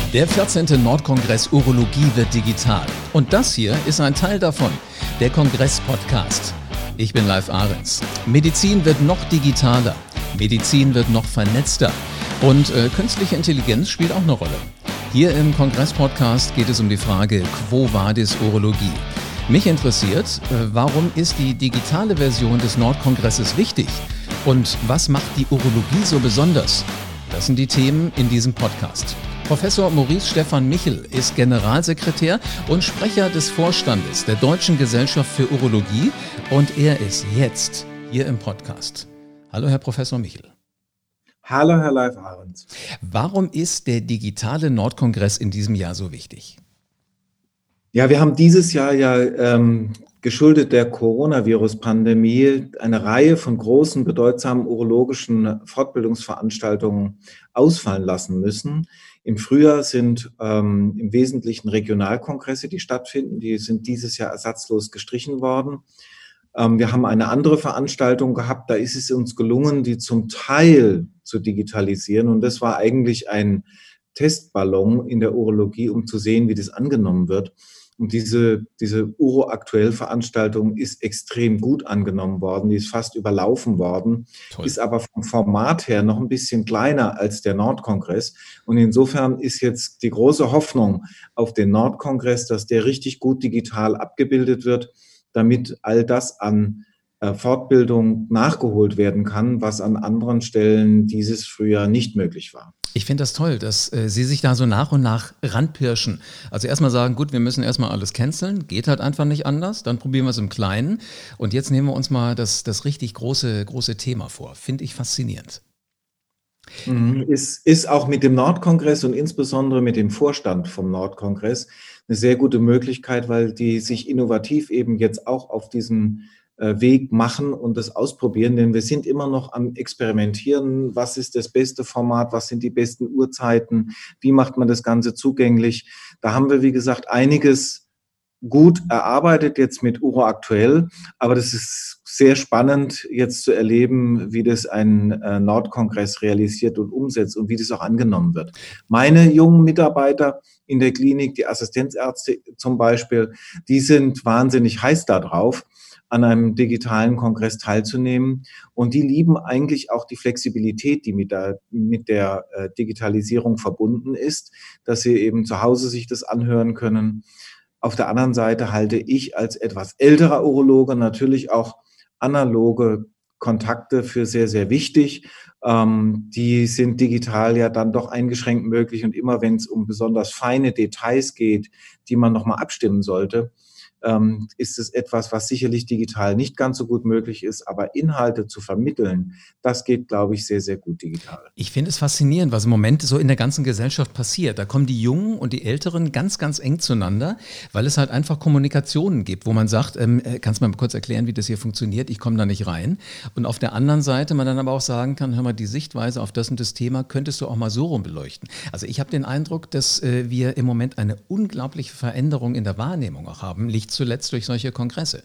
Der 14. Nordkongress Urologie wird digital. Und das hier ist ein Teil davon, der Kongress-Podcast. Ich bin Live Ahrens. Medizin wird noch digitaler, Medizin wird noch vernetzter und künstliche Intelligenz spielt auch eine Rolle. Hier im Kongress-Podcast geht es um die Frage Quo Vadis Urologie. Mich interessiert, warum ist die digitale Version des Nordkongresses wichtig? Und was macht die Urologie so besonders? Das sind die Themen in diesem Podcast. Professor Maurice Stephan Michel ist Generalsekretär und Sprecher des Vorstandes der Deutschen Gesellschaft für Urologie und er ist jetzt hier im Podcast. Hallo Herr Professor Michel. Hallo Herr Live Ahrens. Warum ist der digitale Nordkongress in diesem Jahr so wichtig? Ja, wir haben dieses Jahr geschuldet der Coronavirus-Pandemie eine Reihe von großen, bedeutsamen urologischen Fortbildungsveranstaltungen ausfallen lassen müssen. Im Frühjahr sind im Wesentlichen Regionalkongresse, die stattfinden. Die sind dieses Jahr ersatzlos gestrichen worden. Wir haben eine andere Veranstaltung gehabt, da ist es uns gelungen, die zum Teil zu digitalisieren. Und das war eigentlich ein Testballon in der Urologie, um zu sehen, wie das angenommen wird. Und diese Uro-Aktuell-Veranstaltung ist extrem gut angenommen worden, die ist fast überlaufen worden, Toll. Ist aber vom Format her noch ein bisschen kleiner als der Nordkongress. Und insofern ist jetzt die große Hoffnung auf den Nordkongress, dass der richtig gut digital abgebildet wird, damit all das an Fortbildung nachgeholt werden kann, was an anderen Stellen dieses Frühjahr nicht möglich war. Ich finde das toll, dass Sie sich da so nach und nach ranpirschen. Also erstmal sagen, gut, wir müssen erstmal alles canceln, geht halt einfach nicht anders, dann probieren wir es im Kleinen und jetzt nehmen wir uns mal das richtig große Thema vor. Finde ich faszinierend. Ist auch mit dem Nordkongress und insbesondere mit dem Vorstand vom Nordkongress eine sehr gute Möglichkeit, weil die sich innovativ eben jetzt auch auf diesen Weg machen und das ausprobieren, denn wir sind immer noch am Experimentieren. Was ist das beste Format? Was sind die besten Uhrzeiten? Wie macht man das Ganze zugänglich? Da haben wir, wie gesagt, einiges gut erarbeitet jetzt mit Uro Aktuell, aber das ist sehr spannend jetzt zu erleben, wie das ein Nordkongress realisiert und umsetzt und wie das auch angenommen wird. Meine jungen Mitarbeiter in der Klinik, die Assistenzärzte zum Beispiel, die sind wahnsinnig heiß darauf, an einem digitalen Kongress teilzunehmen. Und die lieben eigentlich auch die Flexibilität, die mit der Digitalisierung verbunden ist, dass sie eben zu Hause sich das anhören können. Auf der anderen Seite halte ich als etwas älterer Urologe natürlich auch analoge Kontakte für sehr, sehr wichtig. Die sind digital ja dann doch eingeschränkt möglich. Und immer wenn es um besonders feine Details geht, die man nochmal abstimmen sollte, ist es etwas, was sicherlich digital nicht ganz so gut möglich ist, aber Inhalte zu vermitteln, das geht, glaube ich, sehr, sehr gut digital. Ich finde es faszinierend, was im Moment so in der ganzen Gesellschaft passiert. Da kommen die Jungen und die Älteren ganz, ganz eng zueinander, weil es halt einfach Kommunikationen gibt, wo man sagt, kannst du mal kurz erklären, wie das hier funktioniert? Ich komme da nicht rein. Und auf der anderen Seite man dann aber auch sagen kann, hör mal, die Sichtweise auf das und das Thema könntest du auch mal so rum beleuchten. Also ich habe den Eindruck, dass wir im Moment eine unglaubliche Veränderung in der Wahrnehmung auch haben, nicht zuletzt durch solche Kongresse.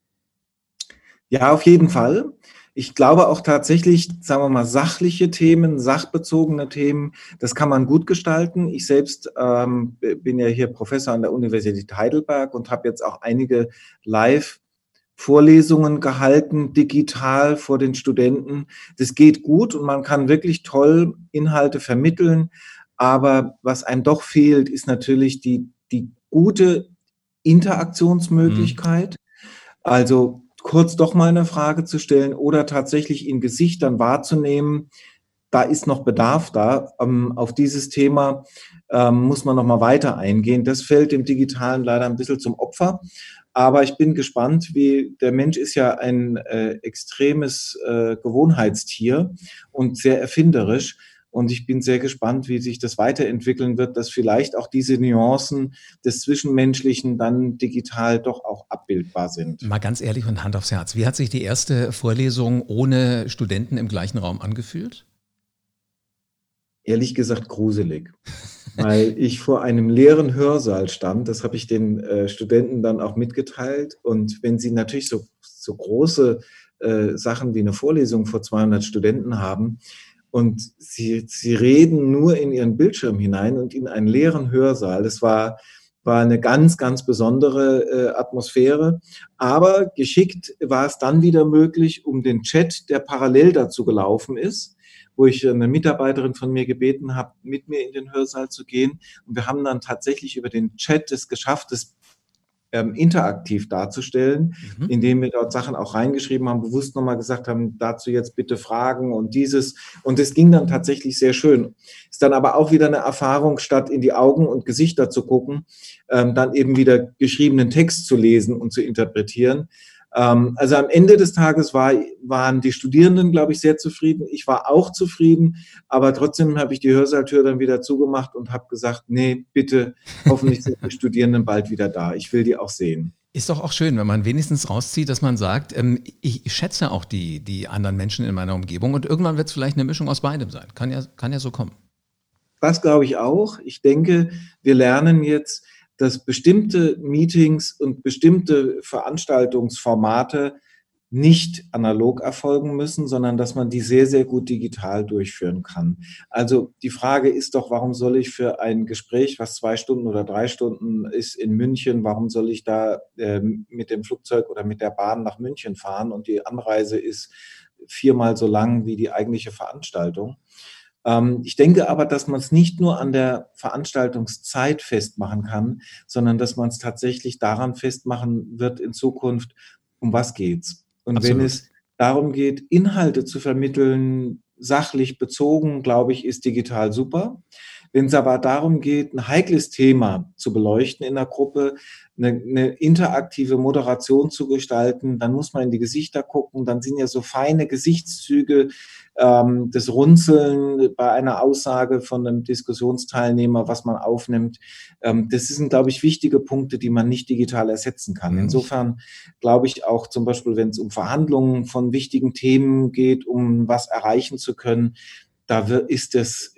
Ja, auf jeden Fall. Ich glaube auch tatsächlich, sagen wir mal, sachliche Themen, sachbezogene Themen, das kann man gut gestalten. Ich selbst bin ja hier Professor an der Universität Heidelberg und habe jetzt auch einige Live-Vorlesungen gehalten, digital vor den Studenten. Das geht gut und man kann wirklich toll Inhalte vermitteln. Aber was einem doch fehlt, ist natürlich die gute Interaktionsmöglichkeit, also kurz doch mal eine Frage zu stellen oder tatsächlich in Gesichtern wahrzunehmen, da ist noch Bedarf da. Auf dieses Thema muss man noch mal weiter eingehen. Das fällt dem Digitalen leider ein bisschen zum Opfer. Aber ich bin gespannt, wie der Mensch ist ja ein extremes Gewohnheitstier und sehr erfinderisch. Und ich bin sehr gespannt, wie sich das weiterentwickeln wird, dass vielleicht auch diese Nuancen des Zwischenmenschlichen dann digital doch auch abbildbar sind. Mal ganz ehrlich und Hand aufs Herz, wie hat sich die erste Vorlesung ohne Studenten im gleichen Raum angefühlt? Ehrlich gesagt gruselig, weil ich vor einem leeren Hörsaal stand. Das habe ich den Studenten dann auch mitgeteilt. Und wenn sie natürlich so große Sachen wie eine Vorlesung vor 200 Studenten haben, und sie reden nur in ihren Bildschirm hinein und in einen leeren Hörsaal. Das war eine ganz, ganz besondere Atmosphäre. Aber geschickt war es dann wieder möglich, um den Chat, der parallel dazu gelaufen ist, wo ich eine Mitarbeiterin von mir gebeten habe, mit mir in den Hörsaal zu gehen. Und wir haben dann tatsächlich über den Chat es geschafft, das interaktiv darzustellen, indem wir dort Sachen auch reingeschrieben haben, bewusst nochmal gesagt haben, dazu jetzt bitte Fragen und dieses. Und es ging dann tatsächlich sehr schön. Ist dann aber auch wieder eine Erfahrung, statt in die Augen und Gesichter zu gucken, dann eben wieder geschriebenen Text zu lesen und zu interpretieren. Also am Ende des Tages waren die Studierenden, glaube ich, sehr zufrieden. Ich war auch zufrieden, aber trotzdem habe ich die Hörsaaltür dann wieder zugemacht und habe gesagt, nee, bitte, hoffentlich sind die Studierenden bald wieder da. Ich will die auch sehen. Ist doch auch schön, wenn man wenigstens rauszieht, dass man sagt, ich schätze auch die anderen Menschen in meiner Umgebung und irgendwann wird es vielleicht eine Mischung aus beidem sein. Kann ja so kommen. Das glaube ich auch. Ich denke, wir lernen jetzt, dass bestimmte Meetings und bestimmte Veranstaltungsformate nicht analog erfolgen müssen, sondern dass man die sehr, sehr gut digital durchführen kann. Also die Frage ist doch, warum soll ich für ein Gespräch, was 2 Stunden oder 3 Stunden ist in München, warum soll ich da mit dem Flugzeug oder mit der Bahn nach München fahren und die Anreise ist 4-mal so lang wie die eigentliche Veranstaltung? Ich denke aber, dass man es nicht nur an der Veranstaltungszeit festmachen kann, sondern dass man es tatsächlich daran festmachen wird in Zukunft, um was geht's. Und Absolut. wenn es darum geht, Inhalte zu vermitteln, sachlich bezogen, glaube ich, ist digital super. Wenn es aber darum geht, ein heikles Thema zu beleuchten in der Gruppe, eine interaktive Moderation zu gestalten, dann muss man in die Gesichter gucken, dann sind ja so feine Gesichtszüge, das Runzeln bei einer Aussage von einem Diskussionsteilnehmer, was man aufnimmt. Das sind, glaube ich, wichtige Punkte, die man nicht digital ersetzen kann. Insofern glaube ich auch zum Beispiel, wenn es um Verhandlungen von wichtigen Themen geht, um was erreichen zu können, da ist das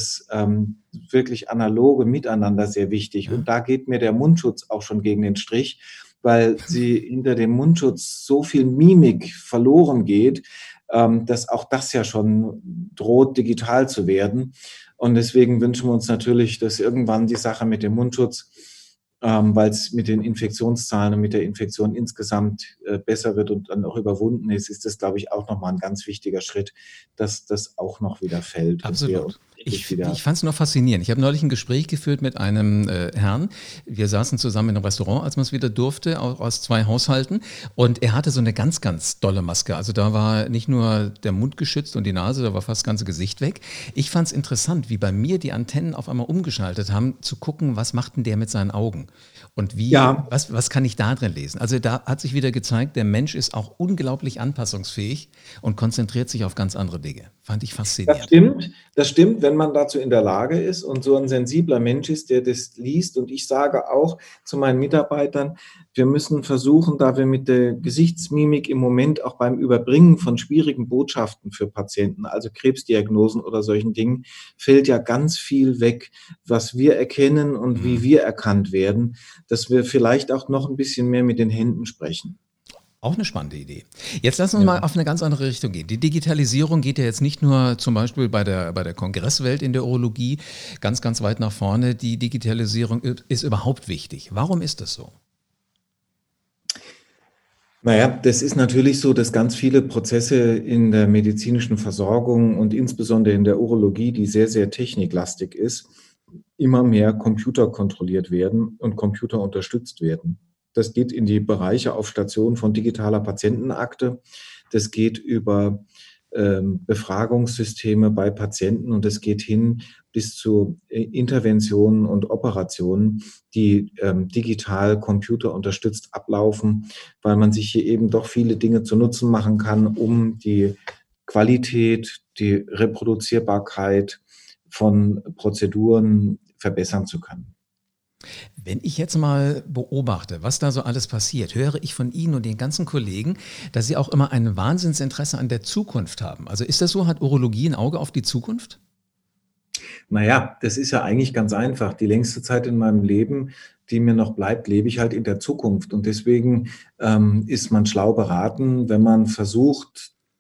wirklich analoge Miteinander sehr wichtig. Und da geht mir der Mundschutz auch schon gegen den Strich, weil sie hinter dem Mundschutz so viel Mimik verloren geht, dass auch das ja schon droht, digital zu werden. Und deswegen wünschen wir uns natürlich, dass irgendwann die Sache mit dem Mundschutz, weil es mit den Infektionszahlen und mit der Infektion insgesamt besser wird und dann auch überwunden ist das, glaube ich, auch nochmal ein ganz wichtiger Schritt, dass das auch noch wieder fällt. Absolut. Ich fand es nur faszinierend. Ich habe neulich ein Gespräch geführt mit einem Herrn. Wir saßen zusammen in einem Restaurant, als man es wieder durfte, aus 2 Haushalten. Und er hatte so eine ganz, ganz dolle Maske. Also da war nicht nur der Mund geschützt und die Nase, da war fast das ganze Gesicht weg. Ich fand es interessant, wie bei mir die Antennen auf einmal umgeschaltet haben, zu gucken, was macht denn der mit seinen Augen? Und was kann ich da drin lesen? Also da hat sich wieder gezeigt, der Mensch ist auch unglaublich anpassungsfähig und konzentriert sich auf ganz andere Dinge. Fand ich faszinierend. Das stimmt, wenn man dazu in der Lage ist und so ein sensibler Mensch ist, der das liest. Und ich sage auch zu meinen Mitarbeitern, wir müssen versuchen, da wir mit der Gesichtsmimik im Moment auch beim Überbringen von schwierigen Botschaften für Patienten, also Krebsdiagnosen oder solchen Dingen, fällt ja ganz viel weg, was wir erkennen und wie wir erkannt werden, dass wir vielleicht auch noch ein bisschen mehr mit den Händen sprechen. Auch eine spannende Idee. Jetzt lassen wir mal auf eine ganz andere Richtung gehen. Die Digitalisierung geht ja jetzt nicht nur zum Beispiel bei der Kongresswelt in der Urologie ganz, ganz weit nach vorne. Die Digitalisierung ist überhaupt wichtig. Warum ist das so? Naja, das ist natürlich so, dass ganz viele Prozesse in der medizinischen Versorgung und insbesondere in der Urologie, die sehr, sehr techniklastig ist, immer mehr computerkontrolliert werden und computerunterstützt werden. Das geht in die Bereiche auf Station von digitaler Patientenakte. Das geht über Befragungssysteme bei Patienten und es geht hin bis zu Interventionen und Operationen, die digital computerunterstützt ablaufen, weil man sich hier eben doch viele Dinge zu Nutzen machen kann, um die Qualität, die Reproduzierbarkeit von Prozeduren verbessern zu können. Wenn ich jetzt mal beobachte, was da so alles passiert, höre ich von Ihnen und den ganzen Kollegen, dass Sie auch immer ein Wahnsinnsinteresse an der Zukunft haben. Also ist das so? Hat Urologie ein Auge auf die Zukunft? Naja, das ist ja eigentlich ganz einfach. Die längste Zeit in meinem Leben, die mir noch bleibt, lebe ich halt in der Zukunft. Und deswegen ist man schlau beraten, wenn man versucht,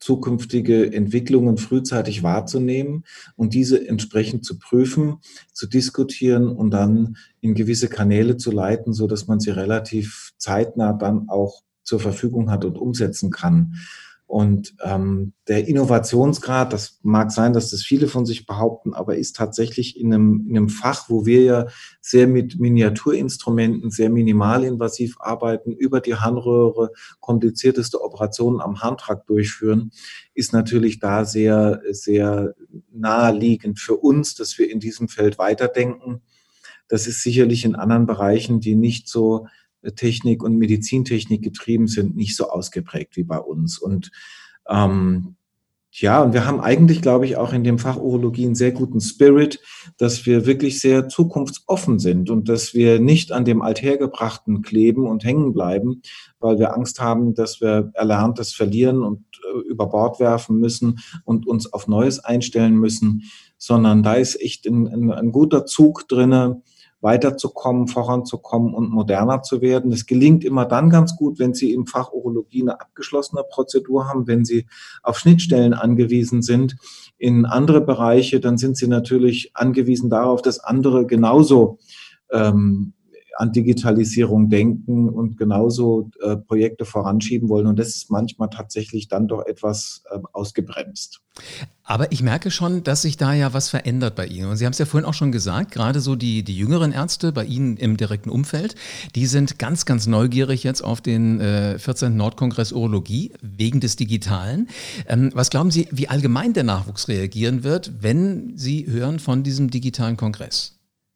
zukünftige Entwicklungen frühzeitig wahrzunehmen und diese entsprechend zu prüfen, zu diskutieren und dann in gewisse Kanäle zu leiten, so dass man sie relativ zeitnah dann auch zur Verfügung hat und umsetzen kann. Und der Innovationsgrad, das mag sein, dass das viele von sich behaupten, aber ist tatsächlich in einem Fach, wo wir ja sehr mit Miniaturinstrumenten, sehr minimalinvasiv arbeiten, über die Harnröhre komplizierteste Operationen am Harntrakt durchführen, ist natürlich da sehr, sehr naheliegend für uns, dass wir in diesem Feld weiterdenken. Das ist sicherlich in anderen Bereichen, die nicht so Technik und Medizintechnik getrieben sind, nicht so ausgeprägt wie bei uns. Und und wir haben eigentlich, glaube ich, auch in dem Fach Urologie einen sehr guten Spirit, dass wir wirklich sehr zukunftsoffen sind und dass wir nicht an dem Althergebrachten kleben und hängen bleiben, weil wir Angst haben, dass wir Erlerntes verlieren und über Bord werfen müssen und uns auf Neues einstellen müssen, sondern da ist echt ein guter Zug drinne, weiterzukommen, voranzukommen und moderner zu werden. Es gelingt immer dann ganz gut, wenn Sie im Fach Urologie eine abgeschlossene Prozedur haben, wenn Sie auf Schnittstellen angewiesen sind. In andere Bereiche, dann sind Sie natürlich angewiesen darauf, dass andere genauso an Digitalisierung denken und genauso Projekte voranschieben wollen. Und das ist manchmal tatsächlich dann doch etwas ausgebremst. Aber ich merke schon, dass sich da ja was verändert bei Ihnen. Und Sie haben es ja vorhin auch schon gesagt, gerade so die jüngeren Ärzte bei Ihnen im direkten Umfeld, die sind ganz, ganz neugierig jetzt auf den 14. Nordkongress Urologie wegen des Digitalen. Was glauben Sie, wie allgemein der Nachwuchs reagieren wird, wenn Sie hören von diesem digitalen Kongress?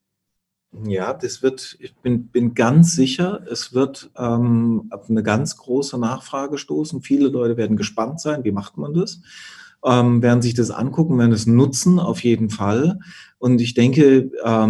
Ja, ich bin ganz sicher, es wird auf eine ganz große Nachfrage stoßen. Viele Leute werden gespannt sein, wie macht man das? Werden sich das angucken, werden es nutzen, auf jeden Fall. Und ich denke,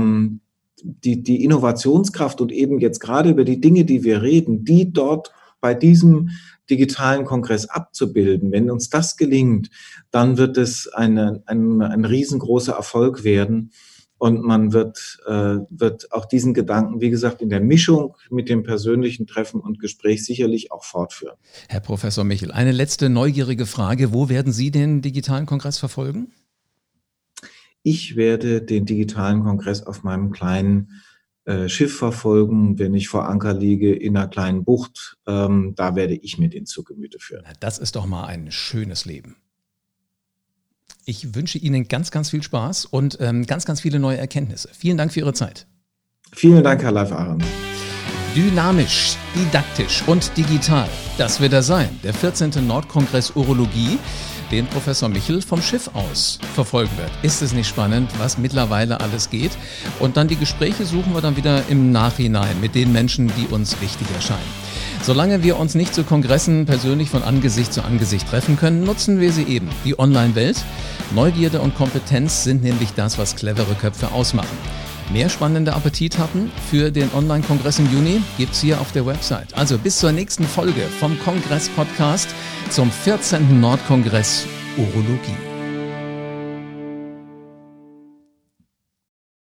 die Innovationskraft und eben jetzt gerade über die Dinge, die wir reden, die dort bei diesem digitalen Kongress abzubilden, wenn uns das gelingt, dann wird es ein riesengroßer Erfolg werden. Und man wird auch diesen Gedanken, wie gesagt, in der Mischung mit dem persönlichen Treffen und Gespräch sicherlich auch fortführen. Herr Professor Michel, eine letzte neugierige Frage. Wo werden Sie den digitalen Kongress verfolgen? Ich werde den digitalen Kongress auf meinem kleinen Schiff verfolgen, wenn ich vor Anker liege in einer kleinen Bucht. Da werde ich mir den zu Gemüte führen. Das ist doch mal ein schönes Leben. Ich wünsche Ihnen ganz, ganz viel Spaß und ganz, ganz viele neue Erkenntnisse. Vielen Dank für Ihre Zeit. Vielen Dank, Herr Live Ahrens. Dynamisch, didaktisch und digital. Das wird er sein, der 14. Nordkongress Urologie, den Professor Michel vom Schiff aus verfolgen wird. Ist es nicht spannend, was mittlerweile alles geht? Und dann die Gespräche suchen wir dann wieder im Nachhinein mit den Menschen, die uns wichtig erscheinen. Solange wir uns nicht zu Kongressen persönlich von Angesicht zu Angesicht treffen können, nutzen wir sie eben, die Online-Welt. Neugierde und Kompetenz sind nämlich das, was clevere Köpfe ausmachen. Mehr spannende Appetithappen für den Online-Kongress im Juni gibt's hier auf der Website. Also bis zur nächsten Folge vom Kongress-Podcast zum 14. Nordkongress Urologie.